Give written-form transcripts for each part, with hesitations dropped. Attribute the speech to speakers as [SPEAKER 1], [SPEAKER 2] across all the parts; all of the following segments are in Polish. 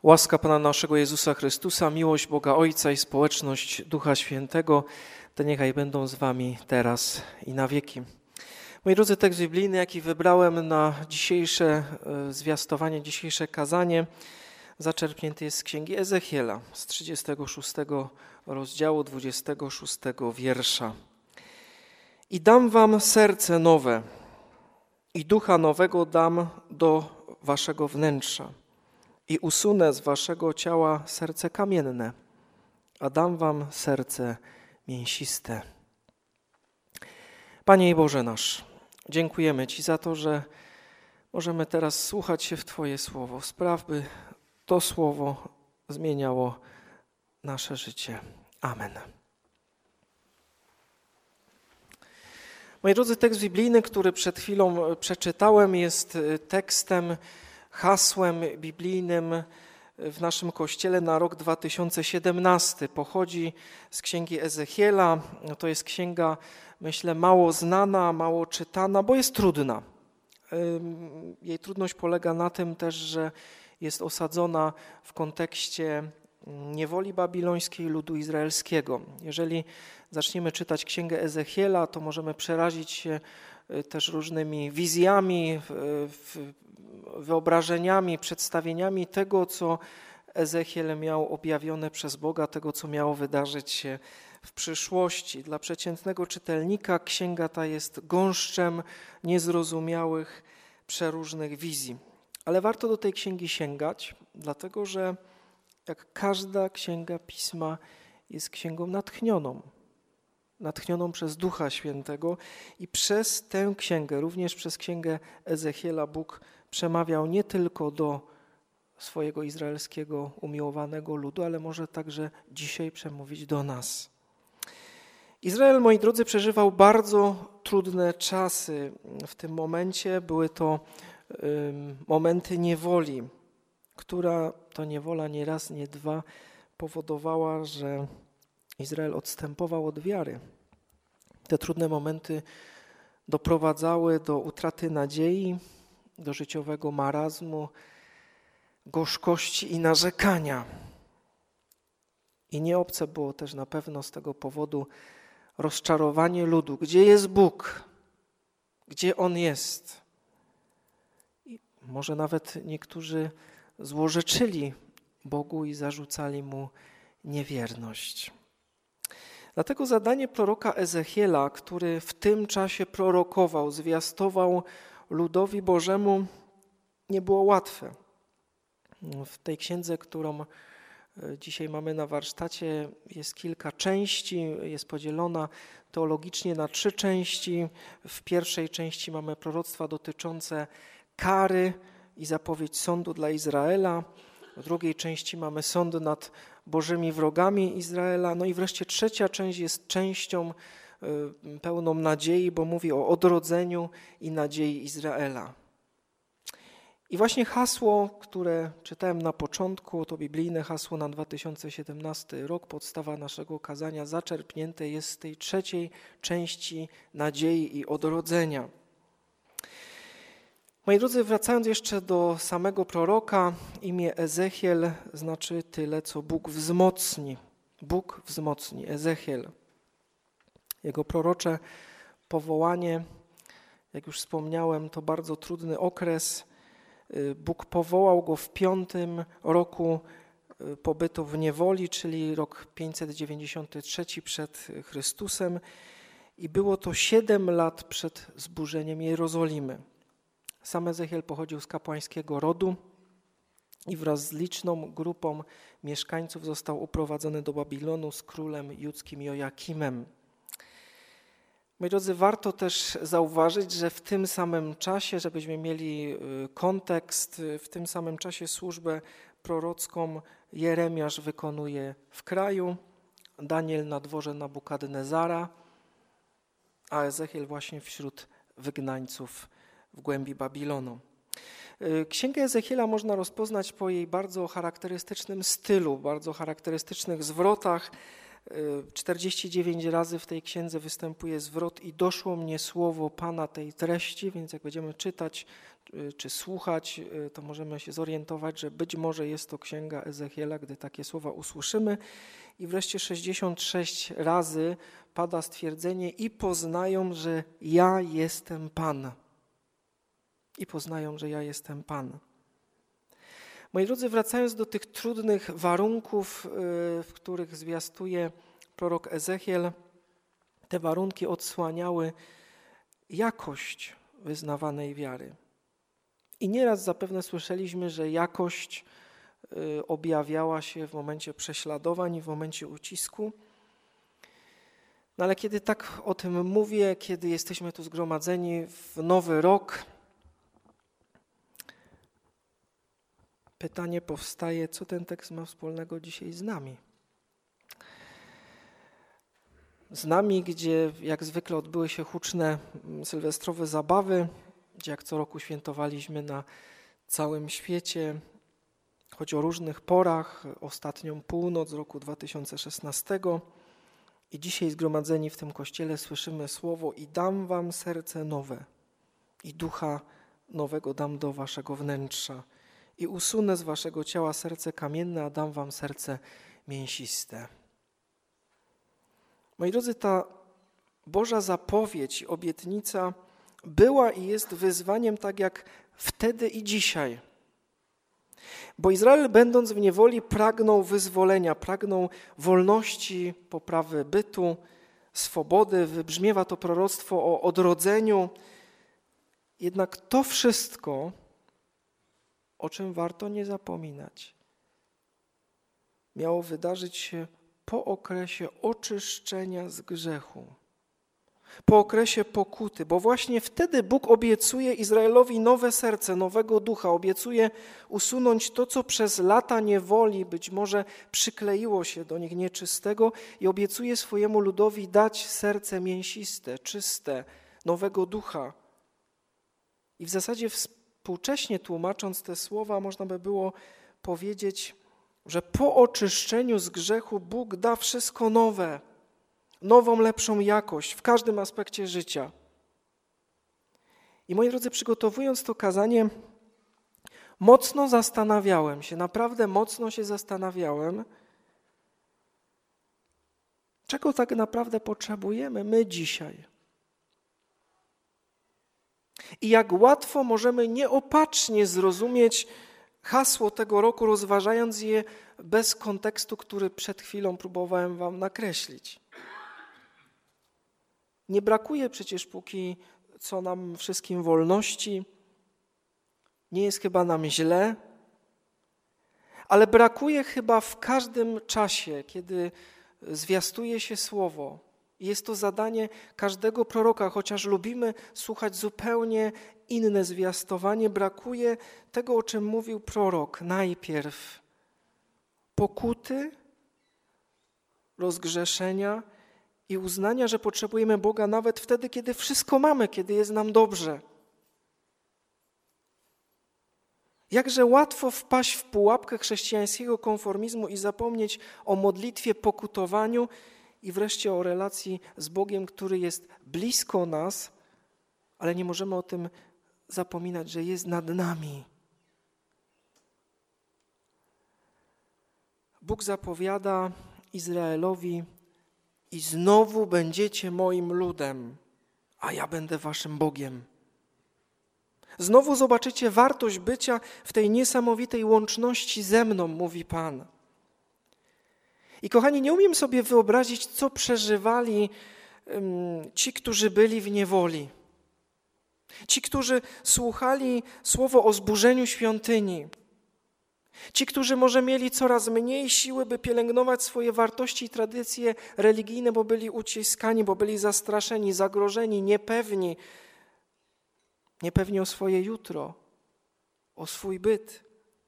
[SPEAKER 1] Łaska Pana naszego Jezusa Chrystusa, miłość Boga Ojca i społeczność Ducha Świętego, te niechaj będą z wami teraz i na wieki. Moi drodzy, tekst biblijny, jaki wybrałem na dzisiejsze zwiastowanie, dzisiejsze kazanie, zaczerpnięty jest z Księgi Ezechiela, z 36 rozdziału, 26 wiersza. I dam wam serce nowe i ducha nowego dam do waszego wnętrza. I usunę z waszego ciała serce kamienne, a dam wam serce mięsiste. Panie i Boże nasz, dziękujemy Ci za to, że możemy teraz słuchać się w Twoje słowo. Spraw, by to słowo zmieniało nasze życie. Amen. Moi drodzy, tekst biblijny, który przed chwilą przeczytałem, jest tekstem, hasłem biblijnym w naszym Kościele na rok 2017. Pochodzi z Księgi Ezechiela. To jest księga, myślę, mało znana, mało czytana, bo jest trudna. Jej trudność polega na tym też, że jest osadzona w kontekście niewoli babilońskiej ludu izraelskiego. Jeżeli zaczniemy czytać Księgę Ezechiela, to możemy przerazić się też różnymi wizjami, wyobrażeniami, przedstawieniami tego, co Ezechiel miał objawione przez Boga, tego, co miało wydarzyć się w przyszłości. Dla przeciętnego czytelnika księga ta jest gąszczem niezrozumiałych, przeróżnych wizji. Ale warto do tej księgi sięgać, dlatego że jak każda księga Pisma jest księgą natchnioną przez Ducha Świętego i przez tę księgę, również przez księgę Ezechiela, Bóg przemawiał nie tylko do swojego izraelskiego umiłowanego ludu, ale może także dzisiaj przemówić do nas. Izrael, moi drodzy, przeżywał bardzo trudne czasy w tym momencie. Były to momenty niewoli, która to niewola nie raz, nie dwa powodowała, że Izrael odstępował od wiary. Te trudne momenty doprowadzały do utraty nadziei, do życiowego marazmu, gorzkości i narzekania. I nieobce było też na pewno z tego powodu rozczarowanie ludu. Gdzie jest Bóg? Gdzie On jest? I może nawet niektórzy złorzeczyli Bogu i zarzucali Mu niewierność. Dlatego zadanie proroka Ezechiela, który w tym czasie prorokował, zwiastował ludowi Bożemu, nie było łatwe. W tej księdze, którą dzisiaj mamy na warsztacie, jest kilka części, jest podzielona teologicznie na 3 części. W pierwszej części mamy proroctwa dotyczące kary i zapowiedź sądu dla Izraela. W drugiej części mamy sąd nad Bożymi wrogami Izraela. No i wreszcie trzecia część jest częścią pełną nadziei, bo mówi o odrodzeniu i nadziei Izraela. I właśnie hasło, które czytałem na początku, to biblijne hasło na 2017 rok, podstawa naszego kazania, zaczerpnięte jest z tej trzeciej części nadziei i odrodzenia. Moi drodzy, wracając jeszcze do samego proroka, imię Ezechiel znaczy tyle, co Bóg wzmocni. Bóg wzmocni, Ezechiel. Jego prorocze powołanie, jak już wspomniałem, to bardzo trudny okres. Bóg powołał go w 5. roku pobytu w niewoli, czyli rok 593 przed Chrystusem i było to 7 lat przed zburzeniem Jerozolimy. Sam Ezechiel pochodził z kapłańskiego rodu i wraz z liczną grupą mieszkańców został uprowadzony do Babilonu z królem judzkim Joakimem. Moi drodzy, warto też zauważyć, że w tym samym czasie, żebyśmy mieli kontekst, w tym samym czasie służbę prorocką Jeremiasz wykonuje w kraju, Daniel na dworze Nabukadnezara, a Ezechiel właśnie wśród wygnańców w głębi Babilonu. Księgę Ezechiela można rozpoznać po jej bardzo charakterystycznym stylu, bardzo charakterystycznych zwrotach. 49 razy w tej księdze występuje zwrot i doszło mnie słowo Pana tej treści, więc jak będziemy czytać, czy słuchać, to możemy się zorientować, że być może jest to księga Ezechiela, gdy takie słowa usłyszymy. I wreszcie 66 razy pada stwierdzenie i poznają, że ja jestem Pan. I poznają, że ja jestem Pan. Moi drodzy, wracając do tych trudnych warunków, w których zwiastuje prorok Ezechiel, te warunki odsłaniały jakość wyznawanej wiary. I nieraz zapewne słyszeliśmy, że jakość objawiała się w momencie prześladowań i w momencie ucisku. No ale kiedy tak o tym mówię, kiedy jesteśmy tu zgromadzeni w nowy rok, pytanie powstaje, co ten tekst ma wspólnego dzisiaj z nami? Z nami, gdzie jak zwykle odbyły się huczne sylwestrowe zabawy, gdzie jak co roku świętowaliśmy na całym świecie, choć o różnych porach, ostatnią północ roku 2016 i dzisiaj zgromadzeni w tym kościele słyszymy słowo i dam wam serce nowe i ducha nowego dam do waszego wnętrza i usunę z waszego ciała serce kamienne, a dam wam serce mięsiste. Moi drodzy, ta Boża zapowiedź, obietnica była i jest wyzwaniem tak jak wtedy i dzisiaj. Bo Izrael, będąc w niewoli, pragnął wyzwolenia, pragnął wolności, poprawy bytu, swobody. Wybrzmiewa to proroctwo o odrodzeniu. Jednak to wszystko, o czym warto nie zapominać, miało wydarzyć się po okresie oczyszczenia z grzechu, po okresie pokuty, bo właśnie wtedy Bóg obiecuje Izraelowi nowe serce, nowego ducha, obiecuje usunąć to, co przez lata niewoli być może przykleiło się do nich nieczystego i obiecuje swojemu ludowi dać serce mięsiste, czyste, nowego ducha. I w zasadzie współcześnie tłumacząc te słowa można by było powiedzieć, że po oczyszczeniu z grzechu Bóg da wszystko nowe, nową, lepszą jakość w każdym aspekcie życia. I moi drodzy, przygotowując to kazanie, mocno zastanawiałem się, naprawdę mocno się zastanawiałem, czego tak naprawdę potrzebujemy my dzisiaj. I jak łatwo możemy nieopatrznie zrozumieć hasło tego roku, rozważając je bez kontekstu, który przed chwilą próbowałem wam nakreślić. Nie brakuje przecież póki co nam wszystkim wolności, nie jest chyba nam źle, ale brakuje chyba w każdym czasie, kiedy zwiastuje się słowo. Jest to zadanie każdego proroka, chociaż lubimy słuchać zupełnie inne zwiastowanie, brakuje tego, o czym mówił prorok. Najpierw pokuty, rozgrzeszenia i uznania, że potrzebujemy Boga nawet wtedy, kiedy wszystko mamy, kiedy jest nam dobrze. Jakże łatwo wpaść w pułapkę chrześcijańskiego konformizmu i zapomnieć o modlitwie, pokutowaniu i wreszcie o relacji z Bogiem, który jest blisko nas, ale nie możemy o tym zapominać, że jest nad nami. Bóg zapowiada Izraelowi: i znowu będziecie moim ludem, a ja będę waszym Bogiem. Znowu zobaczycie wartość bycia w tej niesamowitej łączności ze mną, mówi Pan. I kochani, nie umiem sobie wyobrazić, co przeżywali ci, którzy byli w niewoli. Ci, którzy słuchali słowo o zburzeniu świątyni. Ci, którzy może mieli coraz mniej siły, by pielęgnować swoje wartości i tradycje religijne, bo byli uciskani, bo byli zastraszeni, zagrożeni, niepewni o swoje jutro, o swój byt.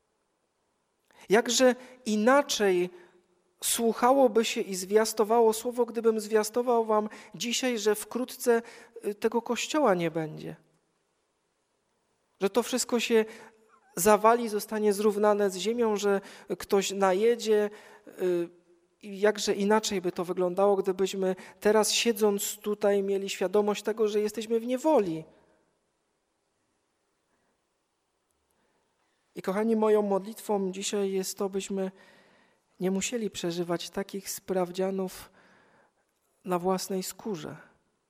[SPEAKER 1] Jakże inaczej słuchałoby się i zwiastowało słowo, gdybym zwiastował wam dzisiaj, że wkrótce tego kościoła nie będzie. Że to wszystko się zawali, zostanie zrównane z ziemią, że ktoś najedzie. I jakże inaczej by to wyglądało, gdybyśmy teraz, siedząc tutaj, mieli świadomość tego, że jesteśmy w niewoli. I kochani, moją modlitwą dzisiaj jest to, byśmy nie musieli przeżywać takich sprawdzianów na własnej skórze.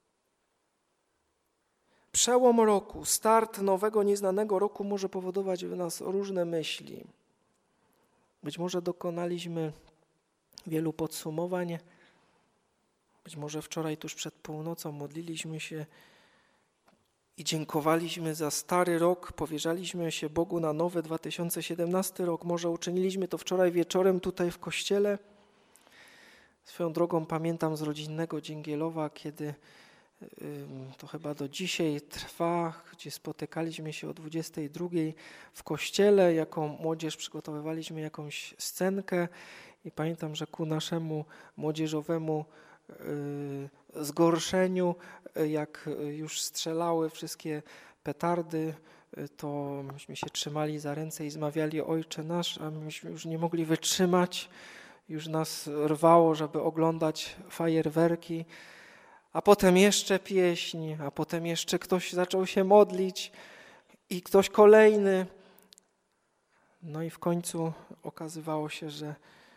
[SPEAKER 1] Przełom roku, start nowego, nieznanego roku może powodować w nas różne myśli. Być może dokonaliśmy wielu podsumowań. Być może wczoraj tuż przed północą modliliśmy się i dziękowaliśmy za stary rok, powierzaliśmy się Bogu na nowy 2017 rok. Może uczyniliśmy to wczoraj wieczorem tutaj w kościele. Swoją drogą pamiętam z rodzinnego Dzięgielowa, kiedy to chyba do dzisiaj trwa, gdzie spotykaliśmy się o 22 w kościele, jako młodzież przygotowywaliśmy jakąś scenkę i pamiętam, że ku naszemu młodzieżowemu zgorszeniu, jak już strzelały wszystkie petardy, to myśmy się trzymali za ręce i zmawiali Ojcze Nasz, a myśmy już nie mogli wytrzymać, już nas rwało, żeby oglądać fajerwerki, a potem jeszcze pieśń, a potem jeszcze ktoś zaczął się modlić i ktoś kolejny. No i w końcu okazywało się, że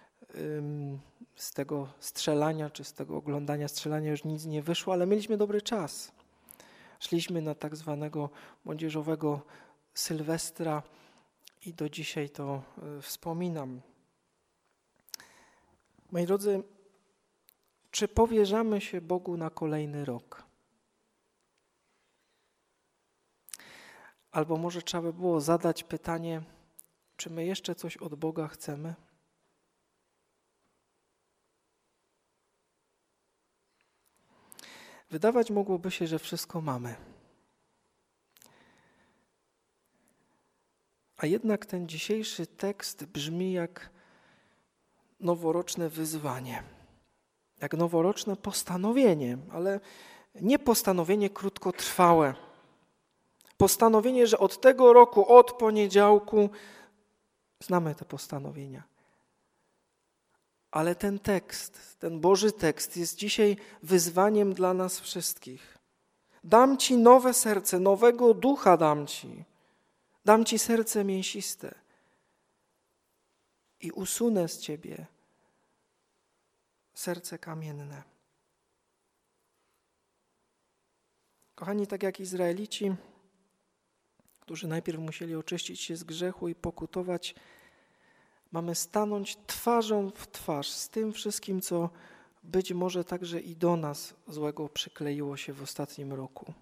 [SPEAKER 1] z tego strzelania, czy z tego oglądania strzelania już nic nie wyszło, ale mieliśmy dobry czas. Szliśmy na tak zwanego młodzieżowego Sylwestra i do dzisiaj to wspominam. Moi drodzy, czy powierzamy się Bogu na kolejny rok? Albo może trzeba by było zadać pytanie, czy my jeszcze coś od Boga chcemy? Wydawać mogłoby się, że wszystko mamy. A jednak ten dzisiejszy tekst brzmi jak noworoczne wyzwanie, jak noworoczne postanowienie, ale nie postanowienie krótkotrwałe. Postanowienie, że od tego roku, od poniedziałku, znamy te postanowienia. Ale ten tekst, ten Boży tekst jest dzisiaj wyzwaniem dla nas wszystkich. Dam Ci nowe serce, nowego ducha dam Ci. Dam Ci serce mięsiste i usunę z Ciebie serce kamienne. Kochani, tak jak Izraelici, którzy najpierw musieli oczyścić się z grzechu i pokutować, mamy stanąć twarzą w twarz z tym wszystkim, co być może także i do nas złego przykleiło się w ostatnim roku.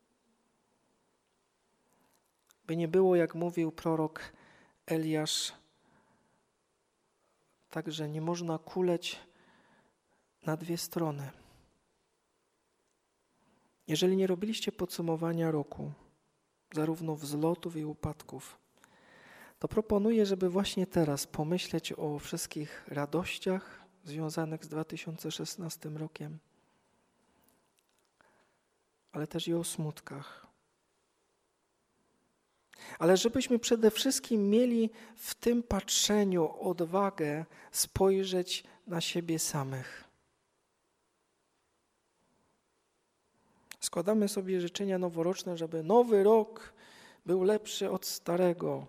[SPEAKER 1] By nie było, jak mówił prorok Eliasz, także nie można kuleć na dwie strony. Jeżeli nie robiliście podsumowania roku, zarówno wzlotów i upadków, to proponuję, żeby właśnie teraz pomyśleć o wszystkich radościach związanych z 2016 rokiem, ale też i o smutkach. Ale żebyśmy przede wszystkim mieli w tym patrzeniu odwagę spojrzeć na siebie samych. Składamy sobie życzenia noworoczne, żeby nowy rok był lepszy od starego.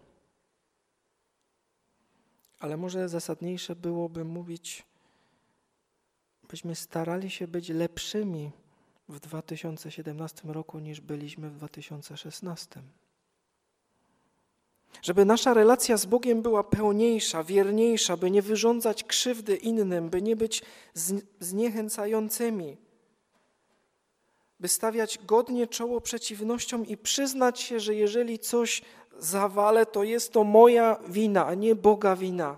[SPEAKER 1] Ale może zasadniejsze byłoby mówić, byśmy starali się być lepszymi w 2017 roku niż byliśmy w 2016. Żeby nasza relacja z Bogiem była pełniejsza, wierniejsza, by nie wyrządzać krzywdy innym, by nie być zniechęcającymi, by stawiać godnie czoło przeciwnościom i przyznać się, że jeżeli coś zawalę, to jest to moja wina, a nie Boga wina.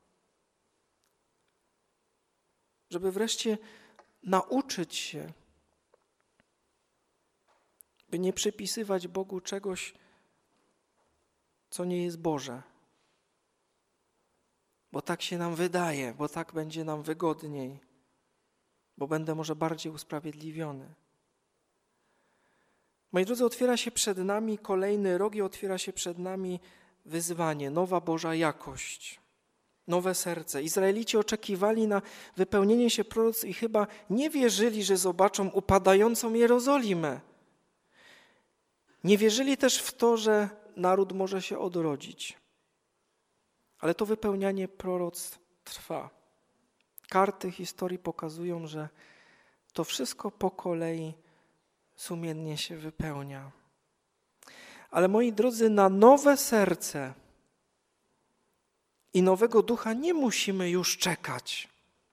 [SPEAKER 1] Żeby wreszcie nauczyć się, by nie przypisywać Bogu czegoś, co nie jest Boże. Bo tak się nam wydaje, bo tak będzie nam wygodniej, bo będę może bardziej usprawiedliwiony. Moi drodzy, otwiera się przed nami kolejny rok i otwiera się przed nami wyzwanie, nowa Boża jakość, nowe serce. Izraelici oczekiwali na wypełnienie się proroctw i chyba nie wierzyli, że zobaczą upadającą Jerozolimę. Nie wierzyli też w to, że naród może się odrodzić. Ale to wypełnianie proroctw trwa. Karty historii pokazują, że to wszystko po kolei sumiennie się wypełnia. Ale moi drodzy, na nowe serce i nowego ducha nie musimy już czekać.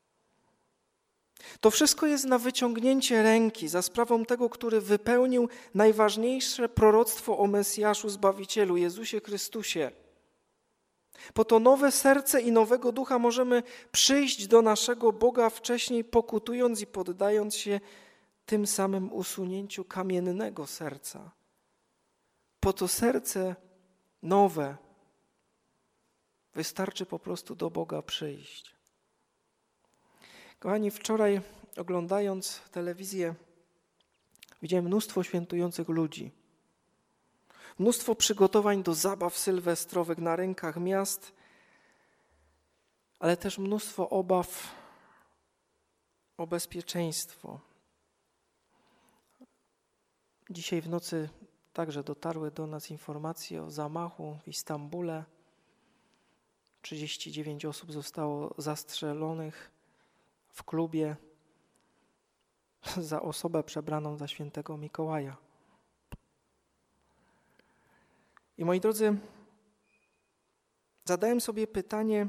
[SPEAKER 1] To wszystko jest na wyciągnięcie ręki za sprawą tego, który wypełnił najważniejsze proroctwo o Mesjaszu Zbawicielu, Jezusie Chrystusie. Po to nowe serce i nowego ducha możemy przyjść do naszego Boga wcześniej, pokutując i poddając się tym samym usunięciu kamiennego serca. Po to serce nowe wystarczy po prostu do Boga przyjść. Kochani, wczoraj oglądając telewizję widziałem mnóstwo świętujących ludzi. Mnóstwo przygotowań do zabaw sylwestrowych na rynkach miast, ale też mnóstwo obaw o bezpieczeństwo. Dzisiaj w nocy także dotarły do nas informacje o zamachu w Istambule. 39 osób zostało zastrzelonych w klubie za osobę przebraną za świętego Mikołaja. I moi drodzy, zadałem sobie pytanie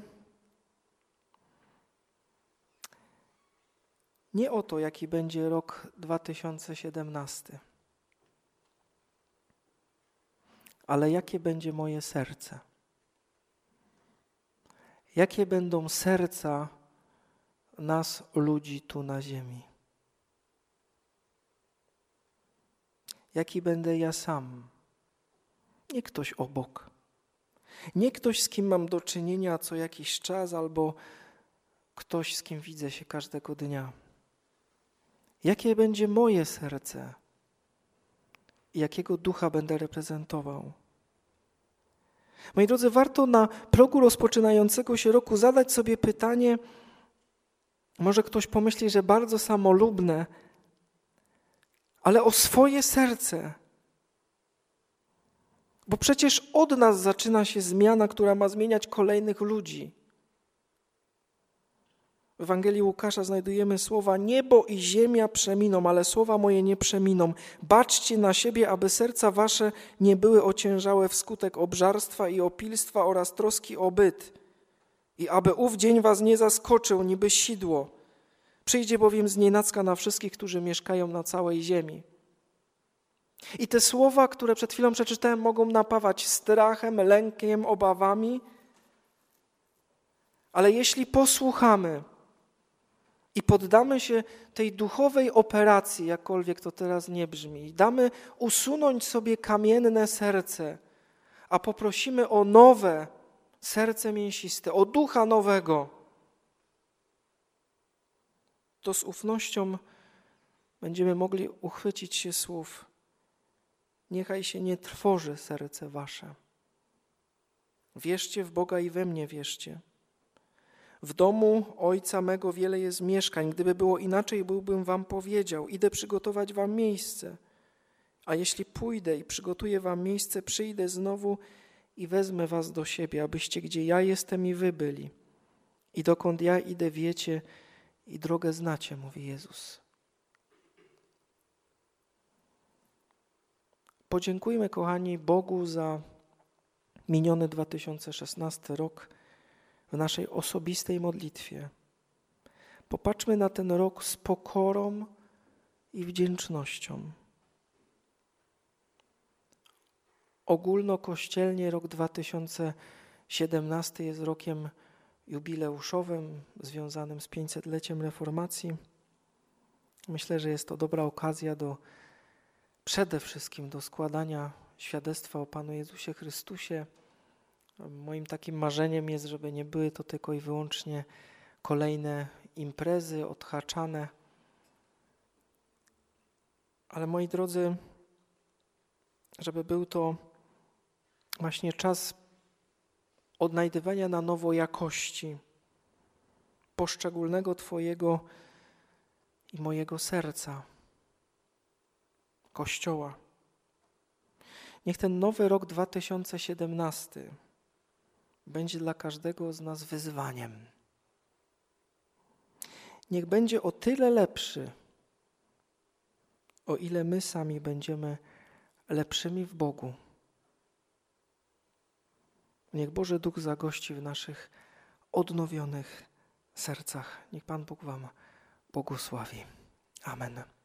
[SPEAKER 1] nie o to, jaki będzie rok 2017, ale jakie będzie moje serce. Jakie będą serca nas, ludzi tu na ziemi. Jaki będę ja sam. Nie ktoś obok. Nie ktoś, z kim mam do czynienia co jakiś czas, albo ktoś, z kim widzę się każdego dnia. Jakie będzie moje serce i jakiego ducha będę reprezentował. Moi drodzy, warto na progu rozpoczynającego się roku zadać sobie pytanie, może ktoś pomyśli, że bardzo samolubne, ale o swoje serce. Bo przecież od nas zaczyna się zmiana, która ma zmieniać kolejnych ludzi. W Ewangelii Łukasza znajdujemy słowa: niebo i ziemia przeminą, ale słowa moje nie przeminą. Baczcie na siebie, aby serca wasze nie były ociężałe wskutek obżarstwa i opilstwa oraz troski o byt. I aby ów dzień was nie zaskoczył, niby sidło. Przyjdzie bowiem znienacka na wszystkich, którzy mieszkają na całej ziemi. I te słowa, które przed chwilą przeczytałem, mogą napawać strachem, lękiem, obawami, ale jeśli posłuchamy i poddamy się tej duchowej operacji, jakkolwiek to teraz nie brzmi, i damy usunąć sobie kamienne serce, a poprosimy o nowe serce mięsiste, o ducha nowego, to z ufnością będziemy mogli uchwycić się słów: niechaj się nie trwoży serce wasze. Wierzcie w Boga i we mnie wierzcie. W domu Ojca mego wiele jest mieszkań. Gdyby było inaczej, byłbym wam powiedział. Idę przygotować wam miejsce. A jeśli pójdę i przygotuję wam miejsce, przyjdę znowu i wezmę was do siebie, abyście gdzie ja jestem i wy byli. I dokąd ja idę, wiecie i drogę znacie, mówi Jezus. Podziękujmy, kochani, Bogu za miniony 2016 rok w naszej osobistej modlitwie. Popatrzmy na ten rok z pokorą i wdzięcznością. Ogólnokościelnie rok 2017 jest rokiem jubileuszowym związanym z 500-leciem Reformacji. Myślę, że jest to dobra okazja przede wszystkim do składania świadectwa o Panu Jezusie Chrystusie. Moim takim marzeniem jest, żeby nie były to tylko i wyłącznie kolejne imprezy odhaczane. Ale moi drodzy, żeby był to właśnie czas odnajdywania na nowo jakości poszczególnego Twojego i mojego serca, Kościoła. Niech ten nowy rok 2017 będzie dla każdego z nas wyzwaniem. Niech będzie o tyle lepszy, o ile my sami będziemy lepszymi w Bogu. Niech Boży Duch zagości w naszych odnowionych sercach. Niech Pan Bóg wam błogosławi. Amen.